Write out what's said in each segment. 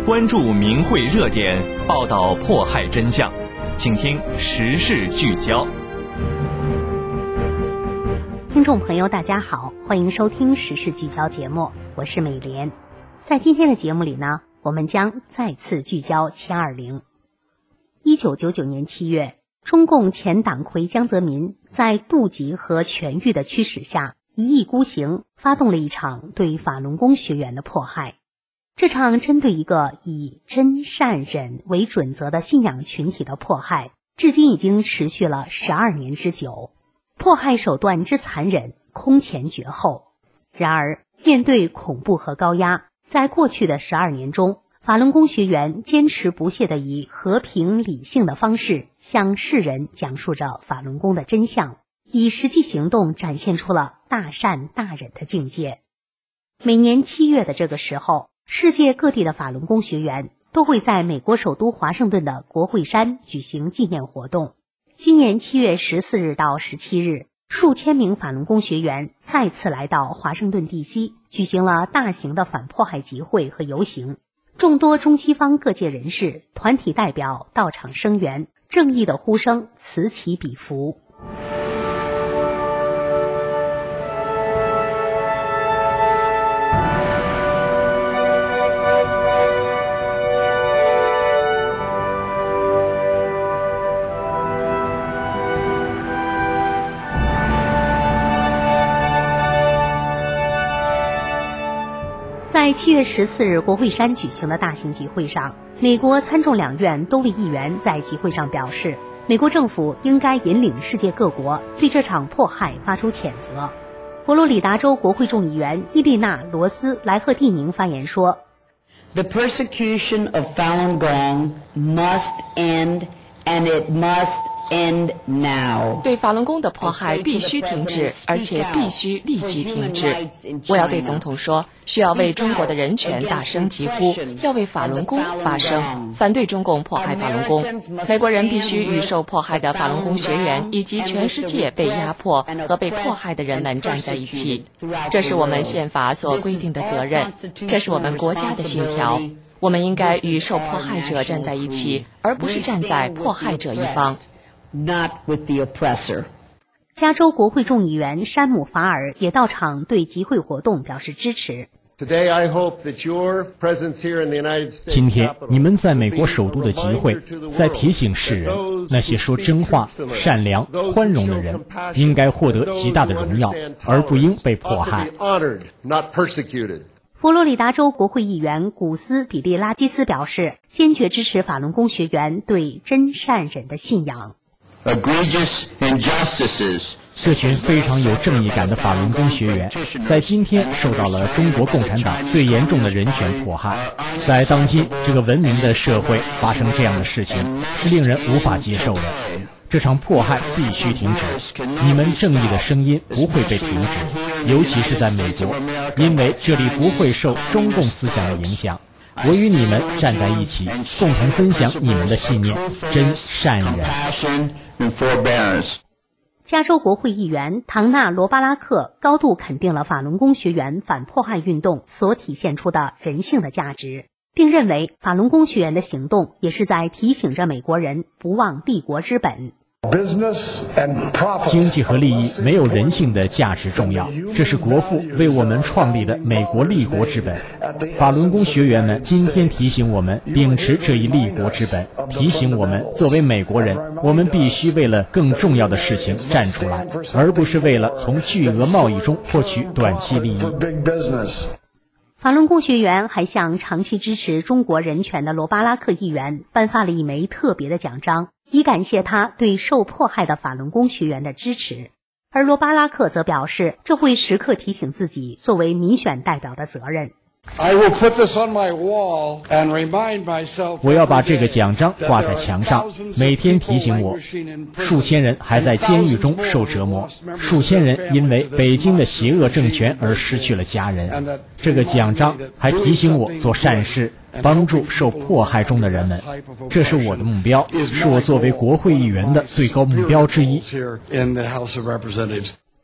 关注民会热点，报道迫害真相，请听时事聚焦。 听众朋友大家好，欢迎收听时事聚焦节目，我是美莲。在今天的节目里呢，我们将再次聚焦720。1999年7月，中共前党魁江泽民在妒忌和权欲的驱使下，一意孤行，发动了一场对法轮功学员的迫害。这场针对一个以真善忍为准则的信仰群体的迫害，至今已经持续了12年之久。迫害手段之残忍，空前绝后。然而，面对恐怖和高压，在过去的12年中，法轮功学员坚持不懈地以和平理性的方式向世人讲述着法轮功的真相，以实际行动展现出了大善大忍的境界。每年7月的这个时候，世界各地的法轮功学员都会在美国首都华盛顿的国会山举行纪念活动。今年7月14日到17日，数千名法轮功学员再次来到华盛顿 DC， 举行了大型的反迫害集会和游行。众多中西方各界人士、团体代表到场声援，正义的呼声此起彼伏。在7月14日国会山举行的大型集会上，美国参众两院多位议员在集会上表示，美国政府应该引领世界各国对这场迫害发出谴责。佛罗里达州国会众议员伊丽娜·罗斯莱赫蒂宁发言说 The persecution of Falun Gong must end, and it must end now. 对法轮功的迫害必须停止，而且必须立即停止。我要对总统说，需要为中国的人权大声疾呼，要为法轮功发声，反对中共迫害法轮功。美国人必须与受迫害的法轮功学员以及全世界被压迫和被迫害的人们站在一起。这是我们宪法所规定的责任，这是我们国家的信条。我们应该与受迫害者站在一起，而不是站在迫害者一方。 Not with the oppressor. 加州国会众议员山姆·法尔也到场对集会活动表示支持。 今天你们在美国首都的集会，在提醒世人，那些说真话、善良、宽容的人，应该获得极大的荣耀，而不应被迫害。 佛罗里达州国会议员古斯·比利拉基斯表示，坚决支持法轮功学员对真善忍的信仰。 这群非常有正义感的法轮功学员，在今天受到了中国共产党最严重的人权迫害。在当今这个文明的社会发生这样的事情，是令人无法接受的。这场迫害必须停止，你们正义的声音不会被停止，尤其是在美国，因为这里不会受中共思想的影响。我与你们站在一起，共同分享你们的信念，真善忍。 加州国会议员唐纳·罗巴拉克高度肯定了法轮功学员反迫害运动所体现出的人性的价值，并认为法轮功学员的行动也是在提醒着美国人不忘立国之本。 经济和利益没有人性的价值重要，这是国父为我们创立的美国立国之本。法轮功学员们今天提醒我们秉持这一立国之本，提醒我们作为美国人，我们必须为了更重要的事情站出来，而不是为了从巨额贸易中获取短期利益。 法轮功学员还向长期支持中国人权的罗巴拉克议员颁发了一枚特别的奖章，以感谢他对受迫害的法轮功学员的支持。而罗巴拉克则表示，这会时刻提醒自己作为民选代表的责任。 我要把这个奖章挂在墙上，每天提醒我，数千人还在监狱中受折磨，数千人因为北京的邪恶政权而失去了家人。这个奖章还提醒我做善事，帮助受迫害中的人们。这是我的目标，是我作为国会议员的最高目标之一。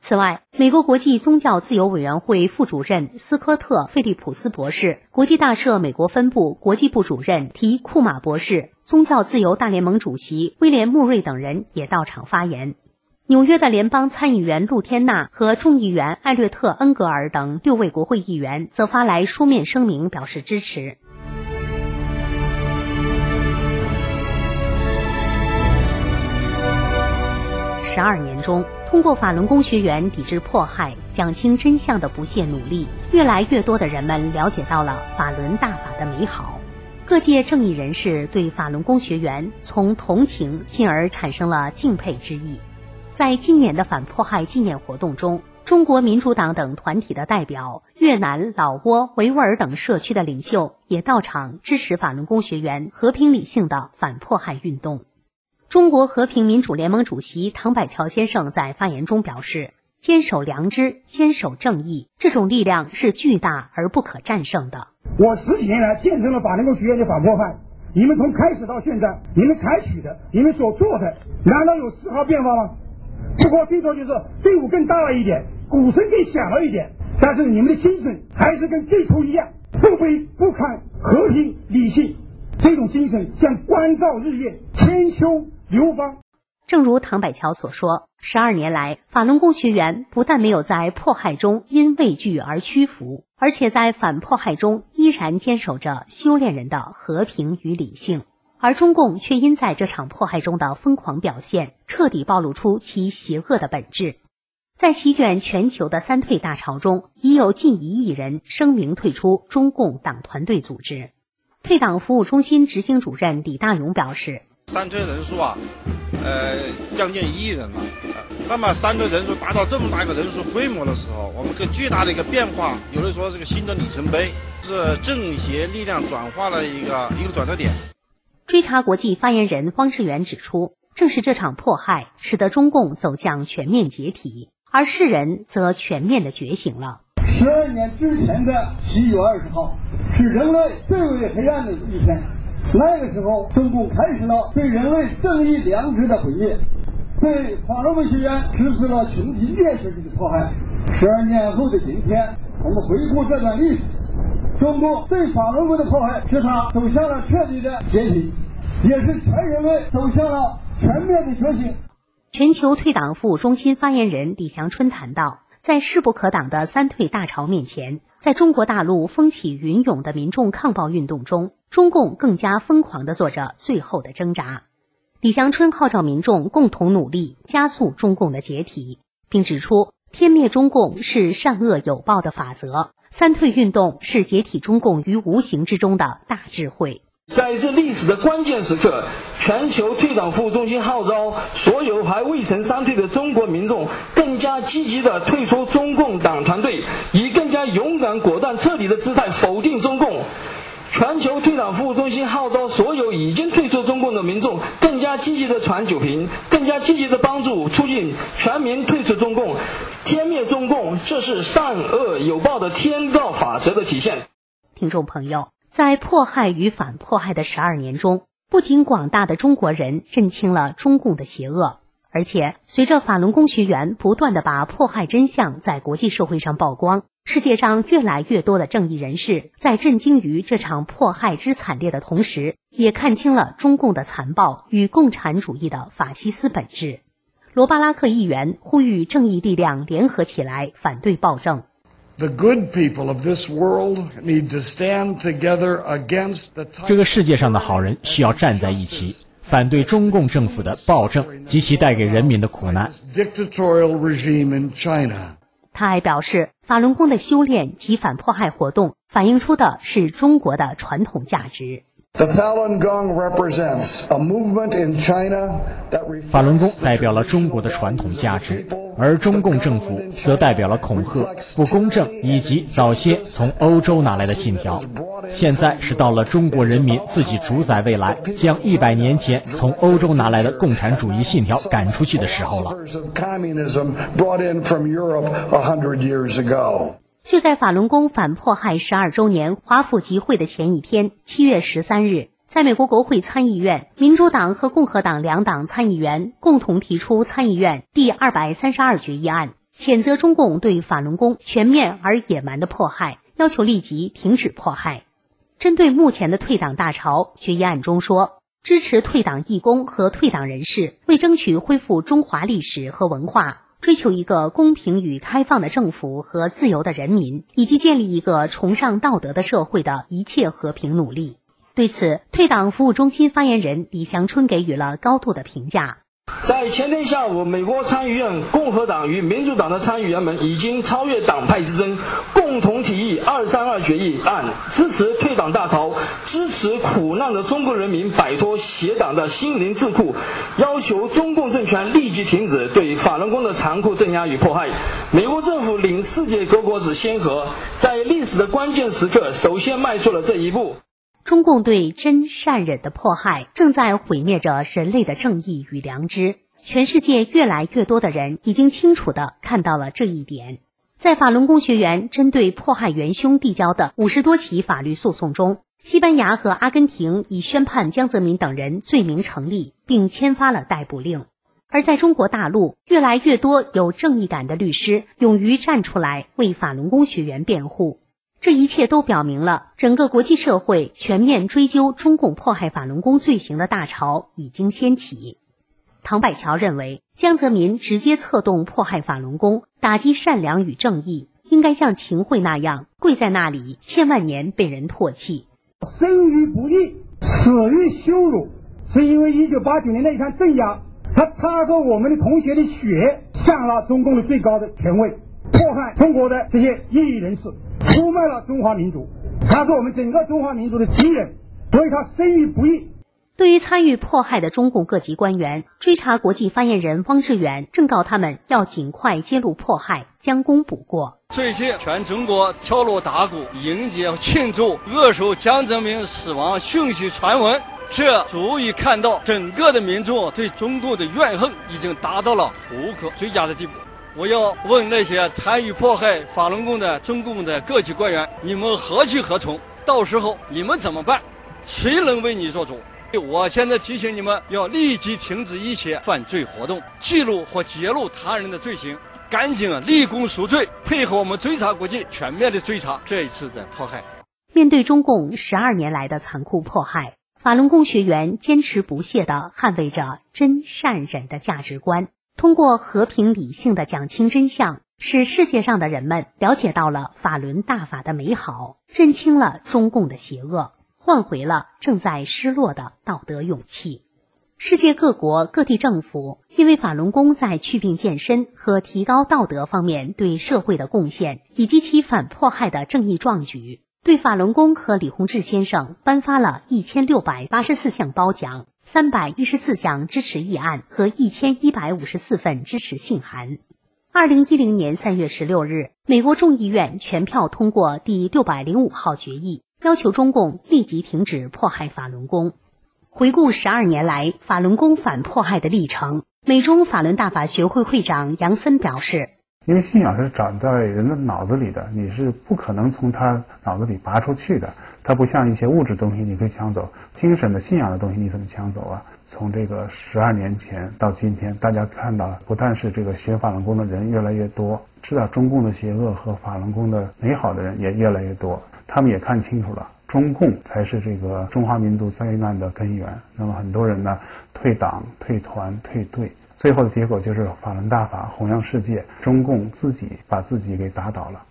此外，美国国际宗教自由委员会副主任斯科特·费利普斯博士、国际大赦美国分部国际部主任提·库马博士、宗教自由大联盟主席威廉·穆瑞等人也到场发言。纽约的联邦参议员露天娜和众议员艾略特·恩格尔等6位国会议员则发来书面声明表示支持。12年中，通过法轮功学员抵制迫害、讲清真相的不懈努力，越来越多的人们了解到了法轮大法的美好。各界正义人士对法轮功学员从同情进而产生了敬佩之意。在今年的反迫害纪念活动中，中国民主党等团体的代表、越南、老挝、维吾尔等社区的领袖也到场支持法轮功学员和平理性的反迫害运动。中国和平民主联盟主席唐百乔先生在发言中表示，坚守良知，坚守正义，这种力量是巨大而不可战胜的。 我10几年来见证了法轮功学员的反迫害，你们从开始到现在，你们采取的，你们所做的，难道有丝毫变化吗？不过最多就是队伍更大了一点，鼓声更响了一点，但是你们的精神还是跟最初一样，不卑不亢，和平理性，这种精神像关照日月，千秋流芳。 正如唐百乔所说，12年来，法轮功学员不但没有在迫害中因畏惧而屈服，而且在反迫害中依然坚守着修炼人的和平与理性。而中共却因在这场迫害中的疯狂表现，彻底暴露出其邪恶的本质。在席卷全球的三退大潮中，已有近1亿人声明退出中共党团队组织。退党服务中心执行主任李大勇表示， 三退人数将近1亿人了。那么三退人数达到这么大一个人数规模的时候，我们更巨大的一个变化，有的说是个新的里程碑，是正邪力量转化了一个转折点。 追查国际发言人汪志远指出，正是这场迫害使得中共走向全面解体，而世人则全面的觉醒了。 12年之前的11月20号是人类最为黑暗的一天，那个时候中共开始了对人类正义良知的毁灭，对法轮功学员实施了群体灭绝式的迫害。12年后的今天，我们回顾这段历史，中共对法轮功的迫害使它走向了彻底的解体，也是全人类走向了全面的觉醒。 全球退党服务中心发言人李祥春谈到，在势不可挡的三退大潮面前，在中国大陆风起云涌的民众抗暴运动中，中共更加疯狂地做着最后的挣扎。李祥春号召民众共同努力，加速中共的解体，并指出，天灭中共是善恶有报的法则，三退运动是解体中共于无形之中的大智慧。 在这历史的关键时刻，全球退党服务中心号召所有还未曾三退的中国民众更加积极地退出中共党团队，以更加勇敢果断彻底的姿态否定中共。全球退党服务中心号召所有已经退出中共的民众更加积极地传酒瓶，更加积极地帮助促进全民退出中共。天灭中共，这是善恶有报的天道法则的体现。 听众朋友，在迫害与反迫害的12年中，不仅广大的中国人认清了中共的邪恶，而且随着法轮功学员不断地把迫害真相在国际社会上曝光，世界上越来越多的正义人士在震惊于这场迫害之惨烈的同时，也看清了中共的残暴与共产主义的法西斯本质。罗巴拉克议员呼吁正义力量联合起来反对暴政。 The good people of this world need to stand together against the 这个世界上的好人需要站在一起，反对中共政府的暴政及其带给人民的苦难。 dictatorial regime in China. 他还表示，法轮功的修炼及反迫害活动反映出的是中国的传统价值。 The Falun Gong represents a movement in China that 法轮功代表了中国的传统价值，而中共政府则代表了恐吓、不公正以及早些从欧洲拿来的信条。现在是到了中国人民自己主宰未来，将100年前从欧洲拿来的共产主义信条赶出去的时候了。 就在法轮功反迫害12周年华府集会的前一天，7月13日，在美国国会参议院，民主党和共和党两党参议员共同提出参议院第232决议案， 谴责中共对法轮功全面而野蛮的迫害，要求立即停止迫害。针对目前的退党大潮，决议案中说，支持退党义工和退党人士为争取恢复中华历史和文化，追求一个公平与开放的政府和自由的人民，以及建立一个崇尚道德的社会的一切和平努力。对此，退党服务中心发言人李祥春给予了高度的评价。 在前天下午，美国参议院共和党与民主党的参议员们已经超越党派之争，共同提议232决议案，支持退党大潮，支持苦难的中国人民摆脱邪党的心灵桎梏，要求中共政权立即停止对法轮功的残酷镇压与迫害。美国政府领世界各国之先河，在历史的关键时刻首先迈出了这一步。 中共对真善忍的迫害正在毁灭着人类的正义与良知，全世界越来越多的人已经清楚地看到了这一点。在法轮功学员针对迫害元凶递交的50多起法律诉讼中，西班牙和阿根廷已宣判江泽民等人罪名成立，并签发了逮捕令。而在中国大陆，越来越多有正义感的律师勇于站出来为法轮功学员辩护。这一切都表明了整个国际社会全面追究中共迫害法轮功罪行的大潮已经掀起。唐百乔认为，江泽民直接策动迫害法轮功，打击善良与正义，应该像秦桧那样跪在那里千万年被人唾弃。 生于不义，死于羞辱，是因为1989年的一场镇压，他插着我们的同学的血，上了中共的最高的权位，迫害中国的这些异议人士，出卖了中华民族，他是我们整个中华民族的敌人，所以他生于不义。 对于参与迫害的中共各级官员，追查国际发言人汪志远正告他们要尽快揭露迫害，将功补过。 最近全中国敲锣打鼓迎接庆祝扼守江泽民死亡讯息传闻，这足以看到整个的民众对中共的怨恨已经达到了无可追加的地步。我要问那些参与迫害法轮功的中共的各级官员，你们何去何从？到时候你们怎么办？谁能为你做主？我现在提醒你们，要立即停止一切犯罪活动，记录或揭露他人的罪行，赶紧立功赎罪，配合我们追查国际全面的追查这一次的迫害。 面对中共12年来的残酷迫害，法轮功学员坚持不懈地捍卫着真善忍的价值观，通过和平理性的讲清真相，使世界上的人们了解到了法轮大法的美好，认清了中共的邪恶，换回了正在失落的道德勇气。世界各国各地政府因为法轮功在祛病健身和提高道德方面对社会的贡献，以及其反迫害的正义壮举，对法轮功和李洪志先生颁发了1684项褒奖、314项支持议案和1154份支持信函。2010年3月16日，美国众议院全票通过第605号决议，要求中共立即停止迫害法轮功。回顾12年来法轮功反迫害的历程，美中法轮大法学会会长杨森表示， 因为信仰是长在人的脑子里的，你是不可能从他脑子里拔出去的，它不像一些物质东西你可以抢走，精神的信仰的东西你怎么抢走啊？从这个12年前到今天，大家看到不但是这个学法轮功的人越来越多，知道中共的邪恶和法轮功的美好的人也越来越多，他们也看清楚了中共才是这个中华民族灾难的根源。那么很多人呢退党、退团、退队，最后的结果就是法轮大法弘扬世界，中共自己把自己给打倒了。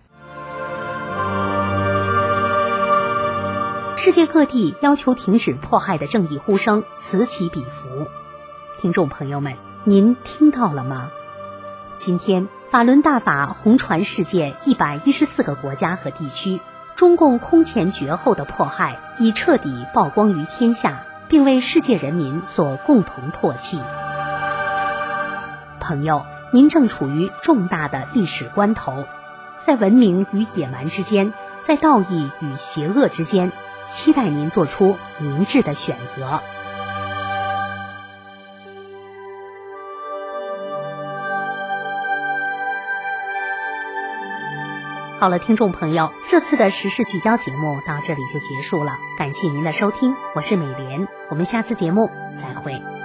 世界各地要求停止迫害的正义呼声此起彼伏。听众朋友们，您听到了吗？今天法轮大法红传世界114个国家和地区，中共空前绝后的迫害已彻底曝光于天下，并为世界人民所共同唾弃。朋友，您正处于重大的历史关头，在文明与野蛮之间，在道义与邪恶之间，期待您做出明智的选择。好了，听众朋友，这次的时事聚焦节目到这里就结束了，感谢您的收听，我是美莲，我们下次节目再会。